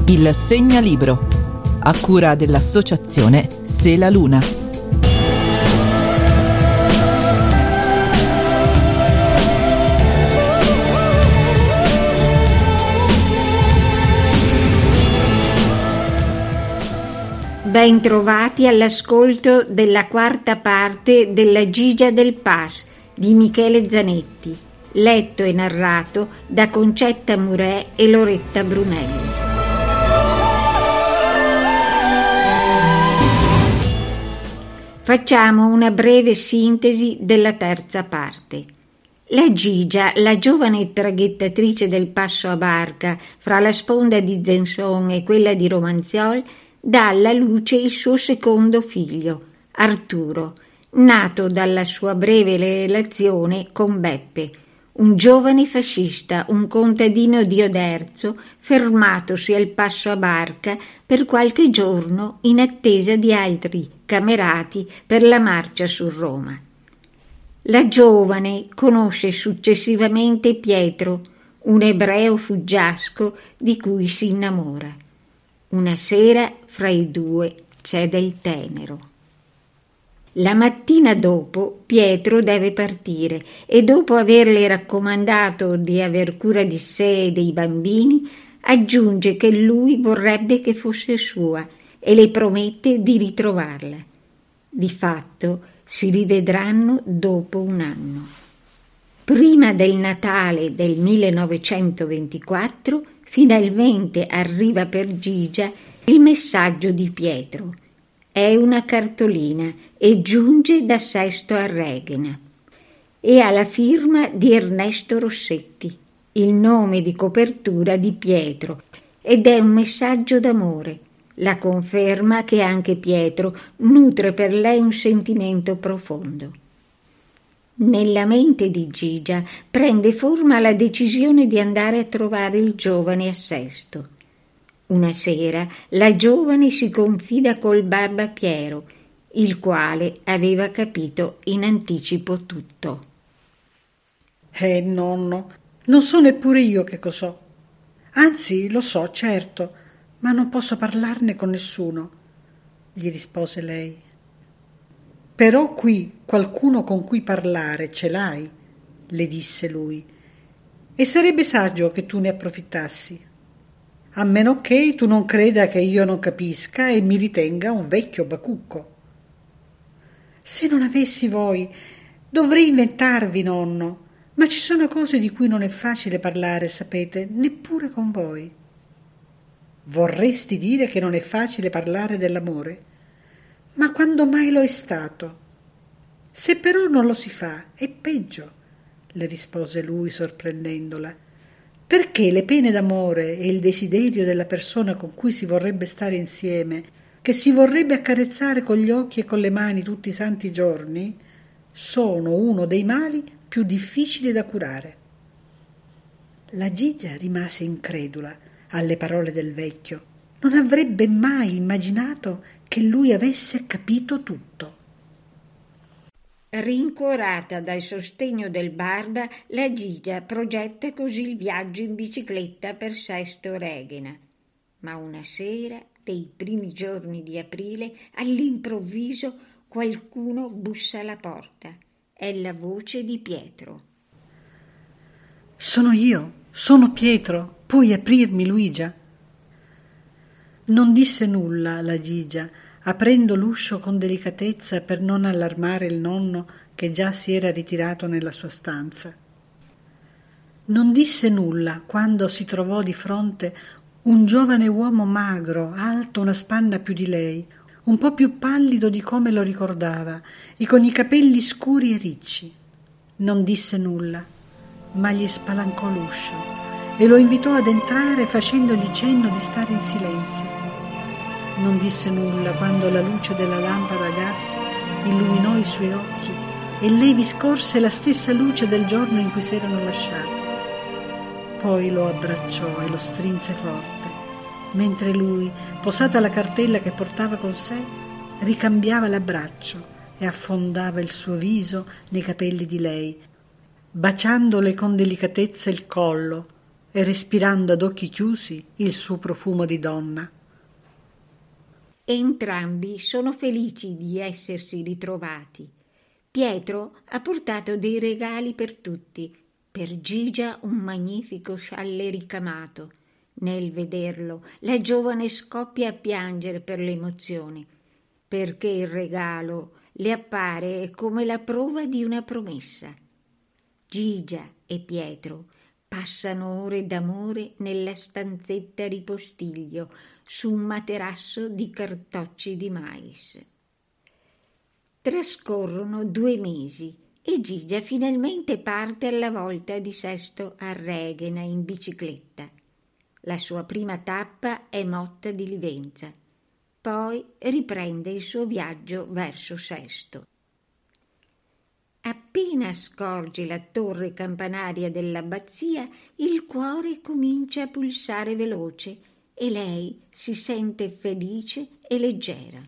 Il Segnalibro, a cura dell'associazione Se la Luna. Ben trovati all'ascolto della quarta parte della Gigia del Pas di Michele Zanetti, letto e narrato da Concetta Murè e Loretta Brunelli. Facciamo una breve sintesi della terza parte. La Gigia, la giovane traghettatrice del passo a barca fra la sponda di Zenzon e quella di Romanziol, dà alla luce il suo secondo figlio, Arturo, nato dalla sua breve relazione con Beppe, un giovane fascista, un contadino di Oderzo, fermatosi al passo a barca per qualche giorno in attesa di altri camerati per la marcia su Roma. La giovane conosce successivamente Pietro, un ebreo fuggiasco di cui si innamora. Una sera fra i due c'è del tenero. La mattina dopo Pietro deve partire e dopo averle raccomandato di aver cura di sé e dei bambini, aggiunge che lui vorrebbe che fosse sua e le promette di ritrovarla. Di fatto si rivedranno dopo un anno. Prima del Natale del 1924 finalmente arriva per Gigia il messaggio di Pietro. È una cartolina e giunge da Sesto a Reghena. E ha la firma di Ernesto Rossetti, il nome di copertura di Pietro, ed è un messaggio d'amore, la conferma che anche Pietro nutre per lei un sentimento profondo. Nella mente di Gigia prende forma la decisione di andare a trovare il giovane a Sesto. Una sera la giovane si confida col Barba Piero, il quale aveva capito in anticipo tutto. Nonno, non so neppure io che cos'ho. Anzi, lo so, certo, ma non posso parlarne con nessuno, gli rispose lei. Però qui qualcuno con cui parlare ce l'hai, le disse lui, e sarebbe saggio che tu ne approfittassi, a meno che tu non creda che io non capisca e mi ritenga un vecchio bacucco. Se non avessi voi, dovrei inventarvi, nonno, ma ci sono cose di cui non è facile parlare, sapete, neppure con voi. Vorresti dire che non è facile parlare dell'amore? Ma quando mai lo è stato? Se però non lo si fa, è peggio, le rispose lui sorprendendola. Perché le pene d'amore e il desiderio della persona con cui si vorrebbe stare insieme, che si vorrebbe accarezzare con gli occhi e con le mani tutti i santi giorni, sono uno dei mali più difficili da curare. La Gigia rimase incredula alle parole del vecchio. Non avrebbe mai immaginato che lui avesse capito tutto. Rincuorata dal sostegno del Barba, la Gigia progetta così il viaggio in bicicletta per Sesto Reghena. Ma una sera, dei primi giorni di aprile, all'improvviso qualcuno bussa alla porta. È la voce di Pietro. Sono io, sono Pietro, puoi aprirmi, Luigia? Non disse nulla la Gigia, aprendo l'uscio con delicatezza per non allarmare il nonno che già si era ritirato nella sua stanza. Non disse nulla quando si trovò di fronte un giovane uomo magro, alto una spanna più di lei, un po' più pallido di come lo ricordava e con i capelli scuri e ricci. Non disse nulla, ma gli spalancò l'uscio e lo invitò ad entrare facendogli cenno di stare in silenzio. Non disse nulla quando la luce della lampada a gas illuminò i suoi occhi e lei vi scorse la stessa luce del giorno in cui si erano lasciati. Poi lo abbracciò e lo strinse forte, mentre lui, posata la cartella che portava con sé, ricambiava l'abbraccio e affondava il suo viso nei capelli di lei, baciandole con delicatezza il collo e respirando ad occhi chiusi il suo profumo di donna. Entrambi sono felici di essersi ritrovati. Pietro ha portato dei regali per tutti. Per Gigia un magnifico scialle ricamato. Nel vederlo, la giovane scoppia a piangere per l'emozione, perché il regalo le appare come la prova di una promessa. Gigia e Pietro passano ore d'amore nella stanzetta ripostiglio su un materasso di cartocci di mais. Trascorrono 2 mesi e Gigia finalmente parte alla volta di Sesto a Reghena in bicicletta. La sua prima tappa è Motta di Livenza, poi riprende il suo viaggio verso Sesto. Appena scorge la torre campanaria dell'abbazia, il cuore comincia a pulsare veloce e lei si sente felice e leggera.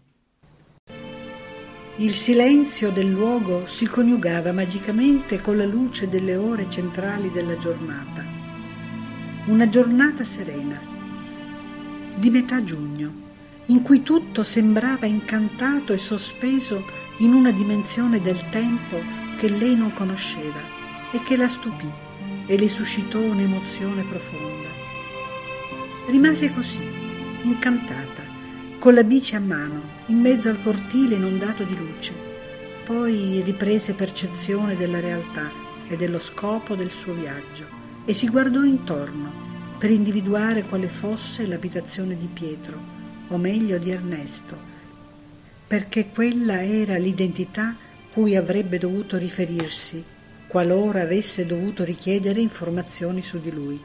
Il silenzio del luogo si coniugava magicamente con la luce delle ore centrali della giornata. Una giornata serena, di metà giugno, in cui tutto sembrava incantato e sospeso in una dimensione del tempo che lei non conosceva e che la stupì e le suscitò un'emozione profonda. Rimase così, incantata, con la bici a mano, in mezzo al cortile inondato di luce. Poi riprese percezione della realtà e dello scopo del suo viaggio e si guardò intorno per individuare quale fosse l'abitazione di Pietro, o meglio di Ernesto, perché quella era l'identità cui avrebbe dovuto riferirsi qualora avesse dovuto richiedere informazioni su di lui.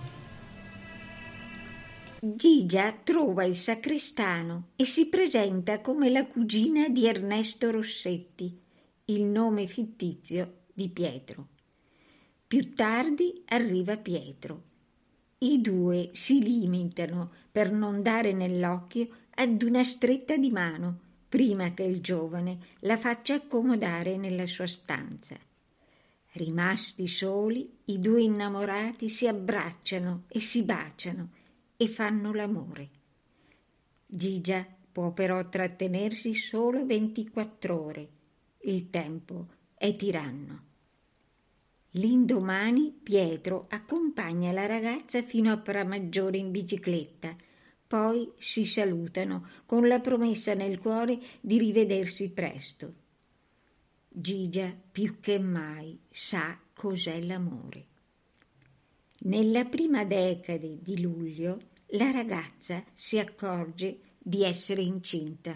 Gigia trova il sacrestano e si presenta come la cugina di Ernesto Rossetti, il nome fittizio di Pietro. Più tardi arriva Pietro. I due si limitano, per non dare nell'occhio, ad una stretta di mano, prima che il giovane la faccia accomodare nella sua stanza. Rimasti soli, i 2 innamorati si abbracciano e si baciano e fanno l'amore. Gigia può però trattenersi solo 24 ore. Il tempo è tiranno. L'indomani Pietro accompagna la ragazza fino a Pramaggiore in bicicletta. Poi si salutano con la promessa nel cuore di rivedersi presto. Gigia più che mai sa cos'è l'amore. Nella prima decade di luglio la ragazza si accorge di essere incinta.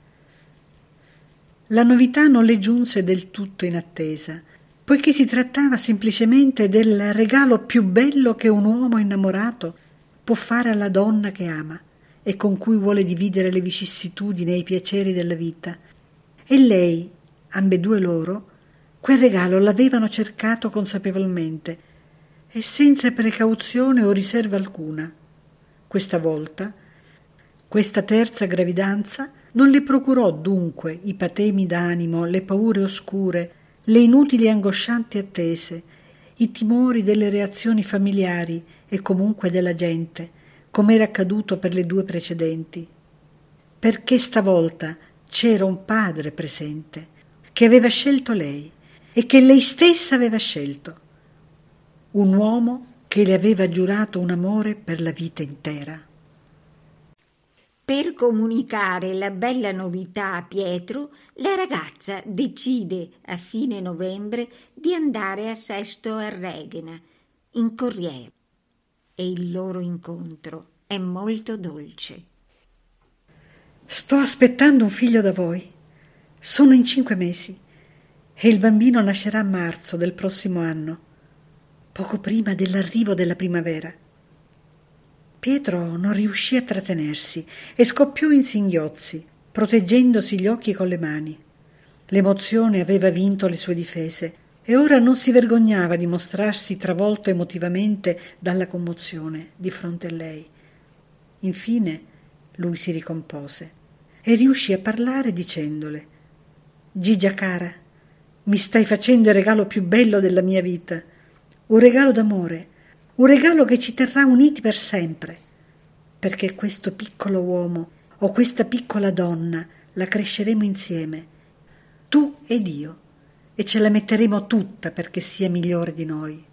La novità non le giunse del tutto in attesa, poiché si trattava semplicemente del regalo più bello che un uomo innamorato può fare alla donna che ama e con cui vuole dividere le vicissitudini e i piaceri della vita. E lei, ambedue loro, quel regalo l'avevano cercato consapevolmente e senza precauzione o riserva alcuna. Questa volta, questa terza gravidanza non le procurò dunque i patemi d'animo, le paure oscure, le inutili e angoscianti attese, i timori delle reazioni familiari e comunque della gente, come era accaduto per le 2 precedenti, perché stavolta c'era un padre presente che aveva scelto lei e che lei stessa aveva scelto, un uomo che le aveva giurato un amore per la vita intera. Per comunicare la bella novità a Pietro, la ragazza decide a fine novembre di andare a Sesto a Reghena, in corriere, e il loro incontro è molto dolce. Sto aspettando un figlio da voi. Sono in 5 mesi e il bambino nascerà a marzo del prossimo anno, poco prima dell'arrivo della primavera. Pietro non riuscì a trattenersi e scoppiò in singhiozzi, proteggendosi gli occhi con le mani. L'emozione aveva vinto le sue difese e ora non si vergognava di mostrarsi travolto emotivamente dalla commozione di fronte a lei. Infine lui si ricompose e riuscì a parlare dicendole: «Gigia cara, mi stai facendo il regalo più bello della mia vita, un regalo d'amore, un regalo che ci terrà uniti per sempre, perché questo piccolo uomo o questa piccola donna la cresceremo insieme, tu ed io, e ce la metteremo tutta perché sia migliore di noi.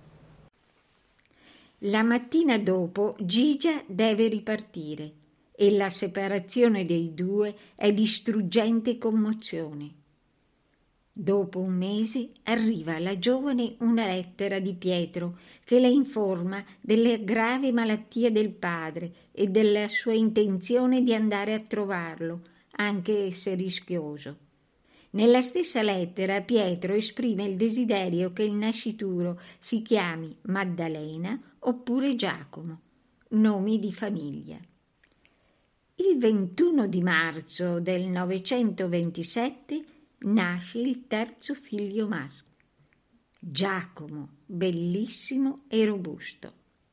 La mattina dopo Gigia deve ripartire e la separazione dei due è di struggente commozione. Dopo un mese arriva alla giovane una lettera di Pietro che la informa della grave malattia del padre e della sua intenzione di andare a trovarlo, anche se rischioso. Nella stessa lettera Pietro esprime il desiderio che il nascituro si chiami Maddalena oppure Giacomo, nomi di famiglia. Il 21 di marzo del 927 nasce il terzo figlio maschio, Giacomo, bellissimo e robusto.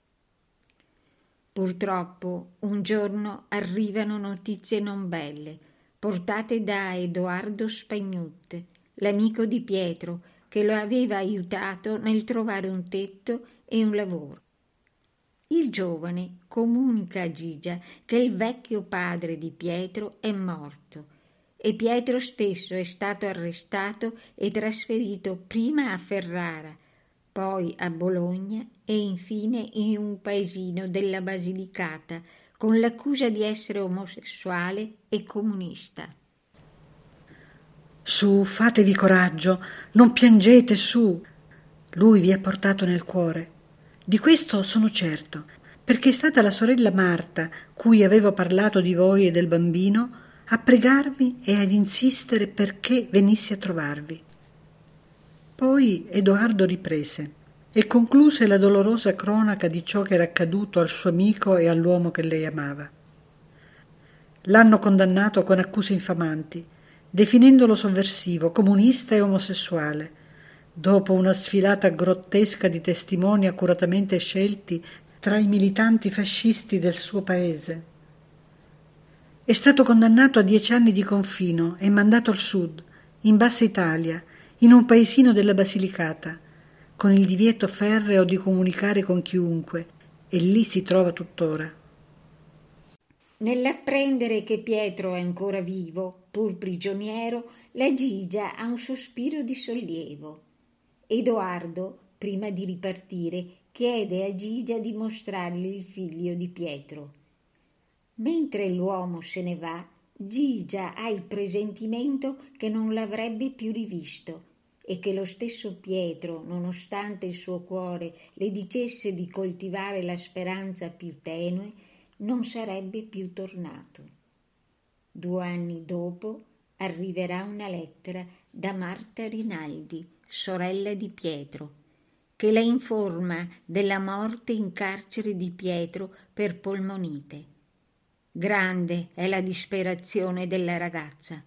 Purtroppo un giorno arrivano notizie non belle, portate da Edoardo Spagnutte, l'amico di Pietro, che lo aveva aiutato nel trovare un tetto e un lavoro. Il giovane comunica a Gigia che il vecchio padre di Pietro è morto e Pietro stesso è stato arrestato e trasferito prima a Ferrara, poi a Bologna e infine in un paesino della Basilicata, con l'accusa di essere omosessuale e comunista. Su, fatevi coraggio, non piangete, su. Lui vi ha portato nel cuore. Di questo sono certo, perché è stata la sorella Marta, cui avevo parlato di voi e del bambino, a pregarmi e ad insistere perché venissi a trovarvi. Poi Edoardo riprese e concluse la dolorosa cronaca di ciò che era accaduto al suo amico e all'uomo che lei amava. L'hanno condannato con accuse infamanti, definendolo sovversivo, comunista e omosessuale, dopo una sfilata grottesca di testimoni accuratamente scelti tra i militanti fascisti del suo paese. È stato condannato a 10 anni di confino e mandato al sud, in Bassa Italia, in un paesino della Basilicata, con il divieto ferreo di comunicare con chiunque, e lì si trova tuttora. Nell'apprendere che Pietro è ancora vivo, pur prigioniero, la Gigia ha un sospiro di sollievo. Edoardo, prima di ripartire, chiede a Gigia di mostrargli il figlio di Pietro. Mentre l'uomo se ne va, Gigia ha il presentimento che non l'avrebbe più rivisto e che lo stesso Pietro, nonostante il suo cuore le dicesse di coltivare la speranza più tenue, non sarebbe più tornato. 2 anni dopo arriverà una lettera da Marta Rinaldi, sorella di Pietro, che la informa della morte in carcere di Pietro per polmonite. Grande è la disperazione della ragazza.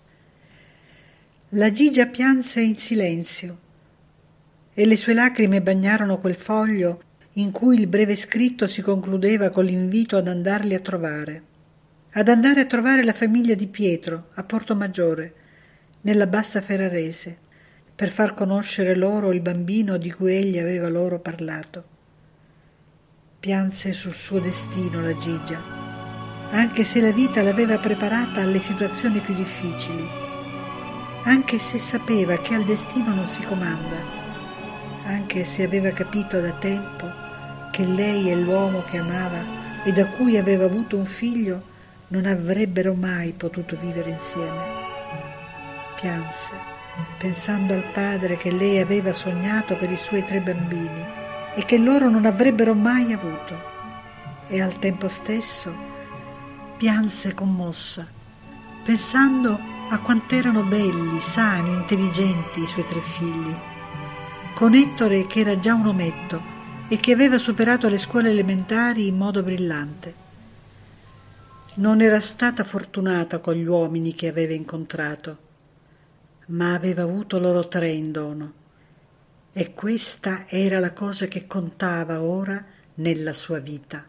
La Gigia pianse in silenzio e le sue lacrime bagnarono quel foglio in cui il breve scritto si concludeva con l'invito ad andarli a trovare la famiglia di Pietro a Portomaggiore, nella Bassa Ferrarese, per far conoscere loro il bambino di cui egli aveva loro parlato. Pianse sul suo destino la Gigia, anche se la vita l'aveva preparata alle situazioni più difficili, anche se sapeva che al destino non si comanda, anche se aveva capito da tempo che lei e l'uomo che amava e da cui aveva avuto un figlio non avrebbero mai potuto vivere insieme. Pianse, pensando al padre che lei aveva sognato per i suoi 3 bambini e che loro non avrebbero mai avuto, e al tempo stesso pianse commossa, pensando a quant'erano belli, sani, intelligenti i suoi 3 figli, con Ettore che era già un ometto e che aveva superato le scuole elementari in modo brillante. Non era stata fortunata con gli uomini che aveva incontrato, ma aveva avuto loro 3 in dono, e questa era la cosa che contava ora nella sua vita.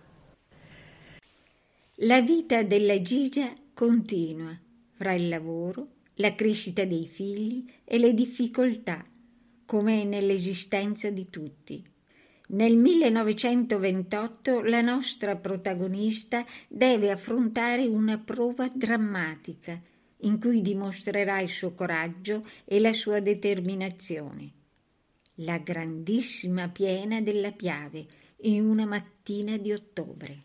La vita della Gigia continua fra il lavoro, la crescita dei figli e le difficoltà, come nell'esistenza di tutti. Nel 1928 la nostra protagonista deve affrontare una prova drammatica in cui dimostrerà il suo coraggio e la sua determinazione. La grandissima piena della Piave in una mattina di ottobre.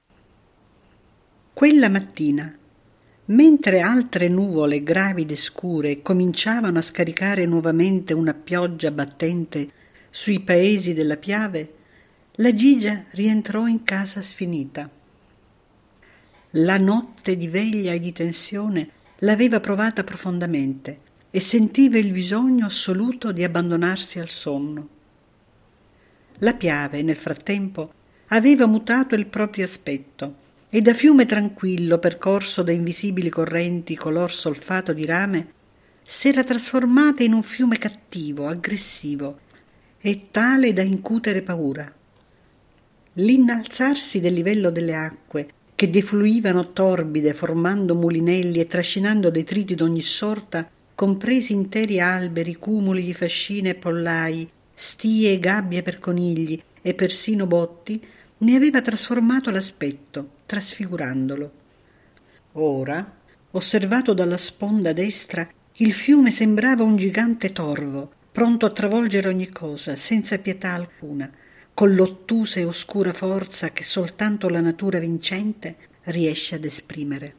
Quella mattina, mentre altre nuvole gravide e scure cominciavano a scaricare nuovamente una pioggia battente sui paesi della Piave, la Gigia rientrò in casa sfinita. La notte di veglia e di tensione l'aveva provata profondamente e sentiva il bisogno assoluto di abbandonarsi al sonno. La Piave, nel frattempo, aveva mutato il proprio aspetto e da fiume tranquillo percorso da invisibili correnti color solfato di rame s'era trasformata in un fiume cattivo, aggressivo e tale da incutere paura. L'innalzarsi del livello delle acque, che defluivano torbide formando mulinelli e trascinando detriti d'ogni sorta, compresi interi alberi, cumuli di fascine e pollai, stie e gabbie per conigli e persino botti, ne aveva trasformato l'aspetto, trasfigurandolo. Ora, osservato dalla sponda destra, il fiume sembrava un gigante torvo, pronto a travolgere ogni cosa, senza pietà alcuna, con l'ottusa e oscura forza che soltanto la natura vincente riesce ad esprimere.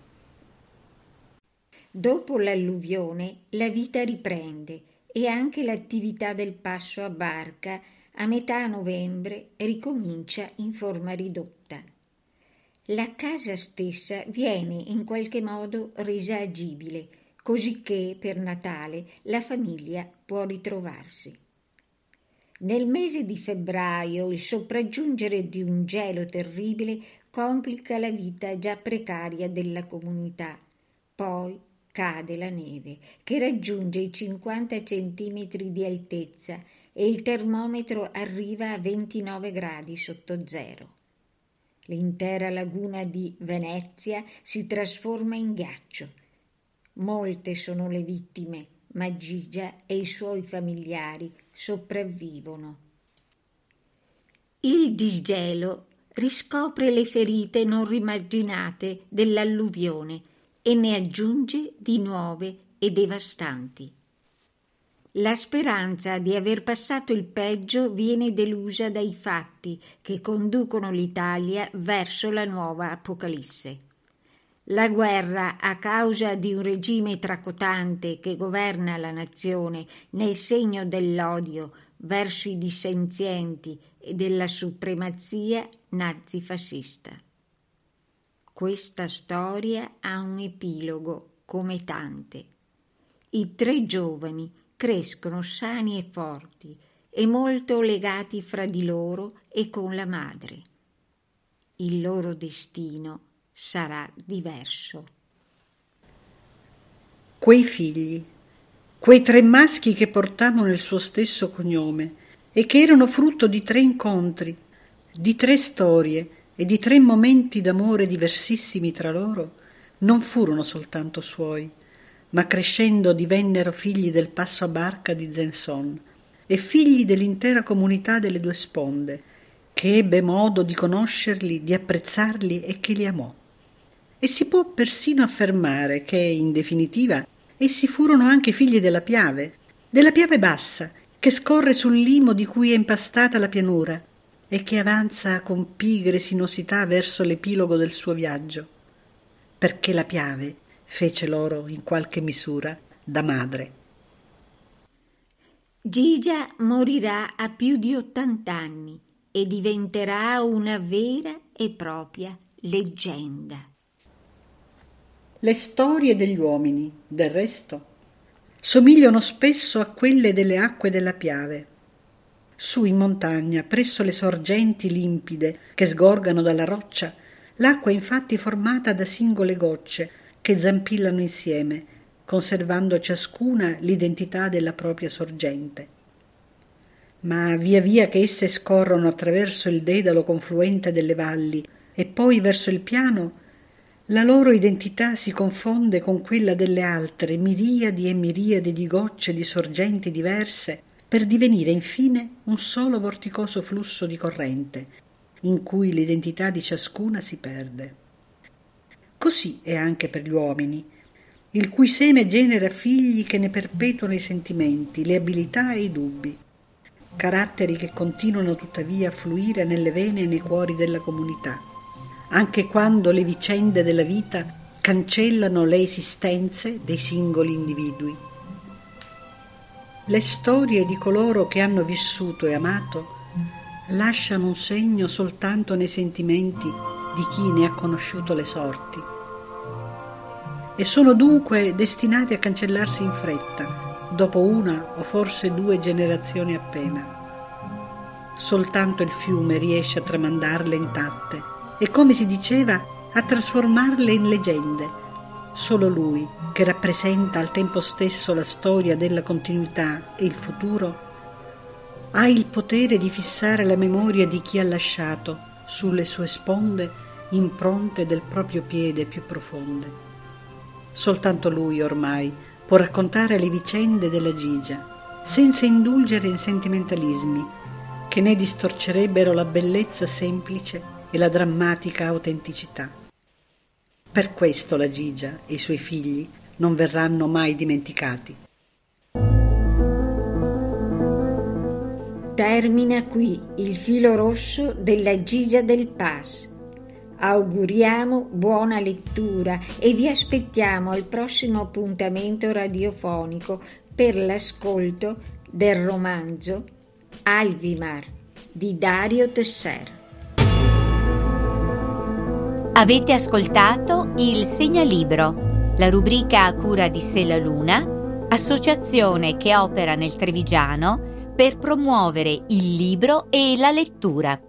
Dopo l'alluvione la vita riprende e anche l'attività del passo a barca a metà novembre ricomincia in forma ridotta. La casa stessa viene in qualche modo resa agibile, cosicché per Natale la famiglia può ritrovarsi. Nel mese di febbraio il sopraggiungere di un gelo terribile complica la vita già precaria della comunità. Poi cade la neve, che raggiunge i 50 centimetri di altezza e il termometro arriva a 29 gradi sotto zero. L'intera laguna di Venezia si trasforma in ghiaccio. Molte sono le vittime, ma Gigia e i suoi familiari sopravvivono. Il disgelo riscopre le ferite non rimarginate dell'alluvione e ne aggiunge di nuove e devastanti. La speranza di aver passato il peggio viene delusa dai fatti che conducono l'Italia verso la nuova Apocalisse. La guerra, a causa di un regime tracotante che governa la nazione nel segno dell'odio verso i dissenzienti e della supremazia nazifascista. Questa storia ha un epilogo come tante. I 3 giovani crescono sani e forti e molto legati fra di loro e con la madre. Il loro destino sarà diverso. Quei figli, quei 3 maschi che portavano il suo stesso cognome e che erano frutto di 3 incontri, di 3 storie e di 3 momenti d'amore diversissimi tra loro, non furono soltanto suoi, ma crescendo divennero figli del passo a barca di Zensone e figli dell'intera comunità delle 2 sponde, che ebbe modo di conoscerli, di apprezzarli e che li amò. E si può persino affermare che, in definitiva, essi furono anche figli della Piave bassa, che scorre sul limo di cui è impastata la pianura e che avanza con pigre sinuosità verso l'epilogo del suo viaggio, perché la Piave fece loro in qualche misura da madre. Gigia morirà a più di 80 anni e diventerà una vera e propria leggenda. Le storie degli uomini, del resto, somigliano spesso a quelle delle acque della Piave. Su in montagna, presso le sorgenti limpide che sgorgano dalla roccia, l'acqua è infatti formata da singole gocce che zampillano insieme, conservando ciascuna l'identità della propria sorgente. Ma via via che esse scorrono attraverso il dedalo confluente delle valli e poi verso il piano, la loro identità si confonde con quella delle altre miriadi e miriadi di gocce di sorgenti diverse, per divenire infine un solo vorticoso flusso di corrente, in cui l'identità di ciascuna si perde. Così è anche per gli uomini, il cui seme genera figli che ne perpetuano i sentimenti, le abilità e i dubbi, caratteri che continuano tuttavia a fluire nelle vene e nei cuori della comunità, anche quando le vicende della vita cancellano le esistenze dei singoli individui. Le storie di coloro che hanno vissuto e amato lasciano un segno soltanto nei sentimenti di chi ne ha conosciuto le sorti e sono dunque destinati a cancellarsi in fretta, dopo una o forse 2 generazioni appena. Soltanto il fiume riesce a tramandarle intatte e, come si diceva, a trasformarle in leggende. Solo lui, che rappresenta al tempo stesso la storia della continuità e il futuro, ha il potere di fissare la memoria di chi ha lasciato sulle sue sponde impronte del proprio piede più profonde. Soltanto lui ormai può raccontare le vicende della Gigia, senza indulgere in sentimentalismi che ne distorcerebbero la bellezza semplice e la drammatica autenticità. Per questo la Gigia e i suoi figli non verranno mai dimenticati. Termina qui il filo rosso della Gigia del Pas. Auguriamo buona lettura e vi aspettiamo al prossimo appuntamento radiofonico per l'ascolto del romanzo Alvimar di Dario Tesser. Avete ascoltato Il Segnalibro, la rubrica a cura di Sela Luna, associazione che opera nel Trevigiano per promuovere il libro e la lettura.